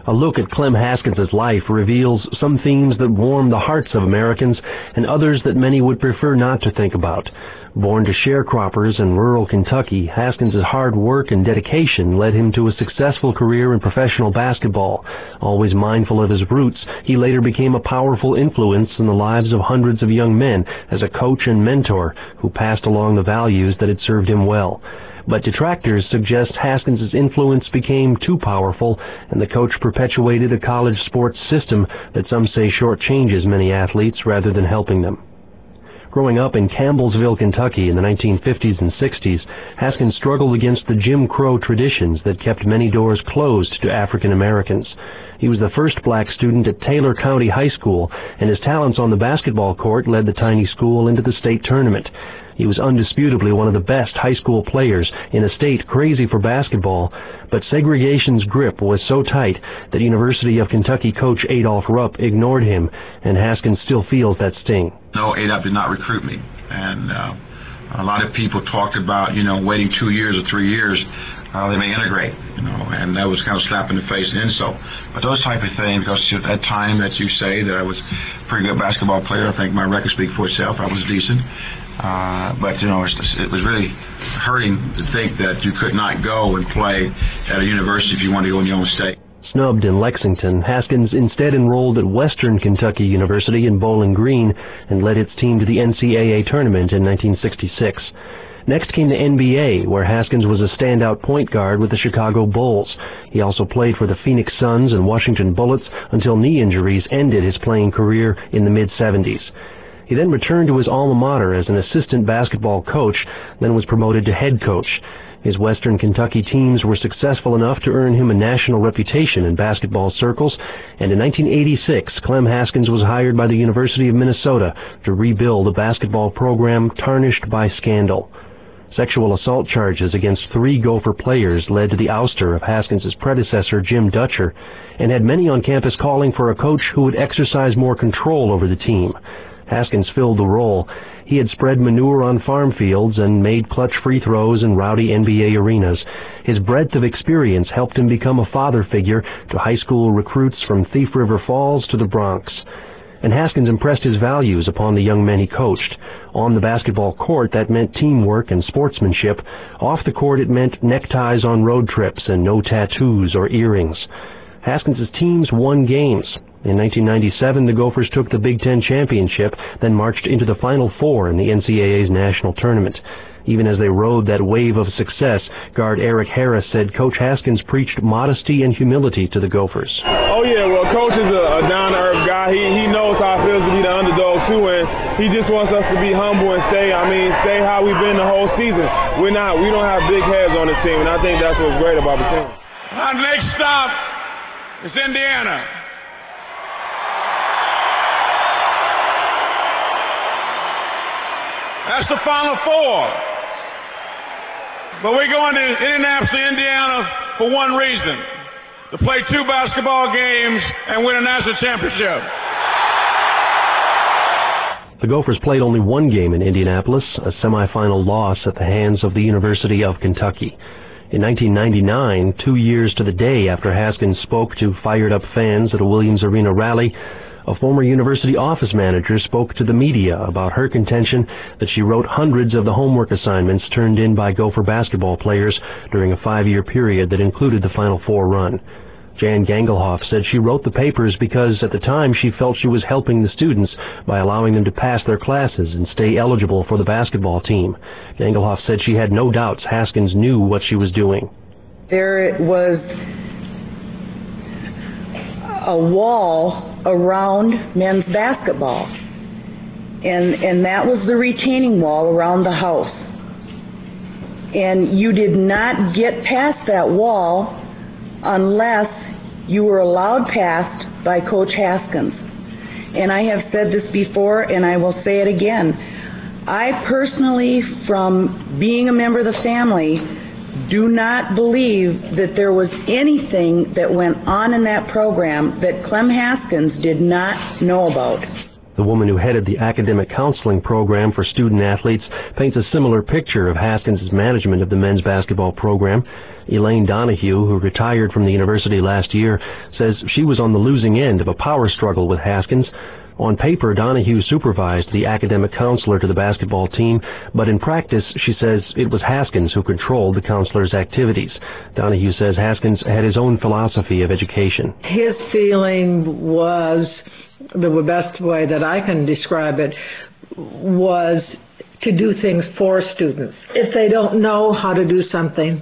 A look at Clem Haskins' life reveals some themes that warm the hearts of Americans and others that many would prefer not to think about. Born to sharecroppers in rural Kentucky, Haskins' hard work and dedication led him to a successful career in professional basketball. Always mindful of his roots, he later became a powerful influence in the lives of hundreds of young men as a coach and mentor who passed along the values that had served him well. But detractors suggest Haskins' influence became too powerful, and the coach perpetuated a college sports system that some say shortchanges many athletes rather than helping them. Growing up in Campbellsville, Kentucky in the 1950s and 60s, Haskins struggled against the Jim Crow traditions that kept many doors closed to African Americans. He was the first black student at Taylor County High School, and his talents on the basketball court led the tiny school into the state tournament. He was undisputably one of the best high school players in a state crazy for basketball, but segregation's grip was so tight that University of Kentucky coach Adolph Rupp ignored him, and Haskins still feels that sting. No, Adolph did not recruit me, and a lot of people talked about, waiting 2 years or 3 years, they may integrate, and that was kind of slap in the face and insult. But those type of things, because at that time that you say that I was a pretty good basketball player, I think my record speaks for itself. I was decent. But it was really hurting to think that you could not go and play at a university if you wanted to go in your own state. Snubbed in Lexington, Haskins instead enrolled at Western Kentucky University in Bowling Green and led its team to the NCAA tournament in 1966. Next came the NBA, where Haskins was a standout point guard with the Chicago Bulls. He also played for the Phoenix Suns and Washington Bullets until knee injuries ended his playing career in the mid-70s. He then returned to his alma mater as an assistant basketball coach, then was promoted to head coach. His Western Kentucky teams were successful enough to earn him a national reputation in basketball circles, and in 1986, Clem Haskins was hired by the University of Minnesota to rebuild a basketball program tarnished by scandal. Sexual assault charges against 3 Gopher players led to the ouster of Haskins' predecessor, Jim Dutcher, and had many on campus calling for a coach who would exercise more control over the team. Haskins filled the role. He had spread manure on farm fields and made clutch free throws in rowdy NBA arenas. His breadth of experience helped him become a father figure to high school recruits from Thief River Falls to the Bronx. And Haskins impressed his values upon the young men he coached. On the basketball court, that meant teamwork and sportsmanship. Off the court, it meant neckties on road trips and no tattoos or earrings. Haskins' teams won games. In 1997, the Gophers took the Big Ten championship, then marched into the Final Four in the NCAA's national tournament. Even as they rode that wave of success, guard Eric Harris said Coach Haskins preached modesty and humility to the Gophers. Oh, yeah, well, Coach is a down-to-earth guy. He knows how it feels to be the underdog, too, and he just wants us to be humble and stay how we've been the whole season. We don't have big heads on the team, and I think that's what's great about the team. Our next stop is Indiana. That's the Final Four. But we're going to Indianapolis, Indiana for one reason: to play 2 basketball games and win a national championship. The Gophers played only 1 game in Indianapolis, a semifinal loss at the hands of the University of Kentucky. In 1999, 2 years to the day after Haskins spoke to fired-up fans at a Williams Arena rally, a former university office manager spoke to the media about her contention that she wrote hundreds of the homework assignments turned in by Gopher basketball players during a 5-year period that included the Final Four run. Jan Gangelhoff said she wrote the papers because at the time she felt she was helping the students by allowing them to pass their classes and stay eligible for the basketball team. Gangelhoff said she had no doubts Haskins knew what she was doing. There was a wall around men's basketball, and that was the retaining wall around the house. And you did not get past that wall unless you were allowed past by Coach Haskins. And I have said this before, and I will say it again. I personally, from being a member of the family, do not believe that there was anything that went on in that program that Clem Haskins did not know about. The woman who headed the academic counseling program for student athletes paints a similar picture of Haskins' management of the men's basketball program. Elaine Donahue, who retired from the university last year, says she was on the losing end of a power struggle with Haskins. On paper, Donahue supervised the academic counselor to the basketball team, but in practice, she says it was Haskins who controlled the counselor's activities. Donahue says Haskins had his own philosophy of education. His feeling was, the best way that I can describe it, was to do things for students. If they don't know how to do something,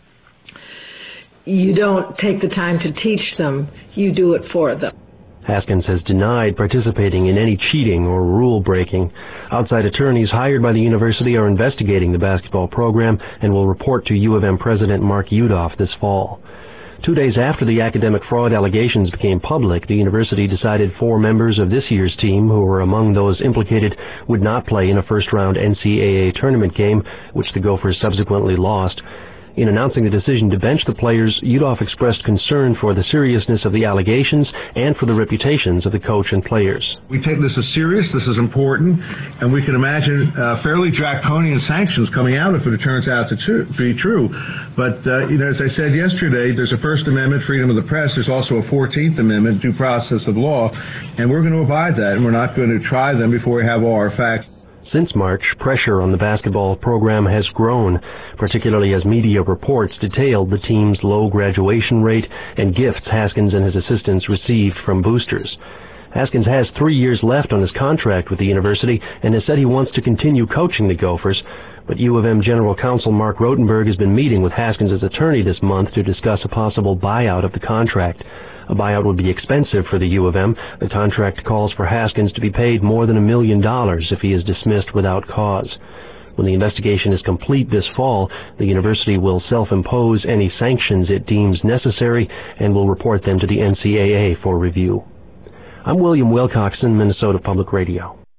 you don't take the time to teach them, you do it for them. Haskins has denied participating in any cheating or rule breaking. Outside attorneys hired by the university are investigating the basketball program and will report to U of M President Mark Yudof this fall. 2 days after the academic fraud allegations became public, the university decided 4 members of this year's team, who were among those implicated, would not play in a first-round NCAA tournament game, which the Gophers subsequently lost. In announcing the decision to bench the players, Yudof expressed concern for the seriousness of the allegations and for the reputations of the coach and players. We take this as serious, this is important, and we can imagine fairly draconian sanctions coming out if it turns out to be true. But, as I said yesterday, there's a First Amendment, freedom of the press. There's also a 14th Amendment, due process of law, and we're going to abide that, and we're not going to try them before we have all our facts. Since March, pressure on the basketball program has grown, particularly as media reports detailed the team's low graduation rate and gifts Haskins and his assistants received from boosters. Haskins has 3 years left on his contract with the university and has said he wants to continue coaching the Gophers, but U of M General Counsel Mark Rotenberg has been meeting with Haskins' attorney this month to discuss a possible buyout of the contract. A buyout would be expensive for the U of M. The contract calls for Haskins to be paid more than $1 million if he is dismissed without cause. When the investigation is complete this fall, the university will self-impose any sanctions it deems necessary and will report them to the NCAA for review. I'm William Wilcoxon, Minnesota Public Radio.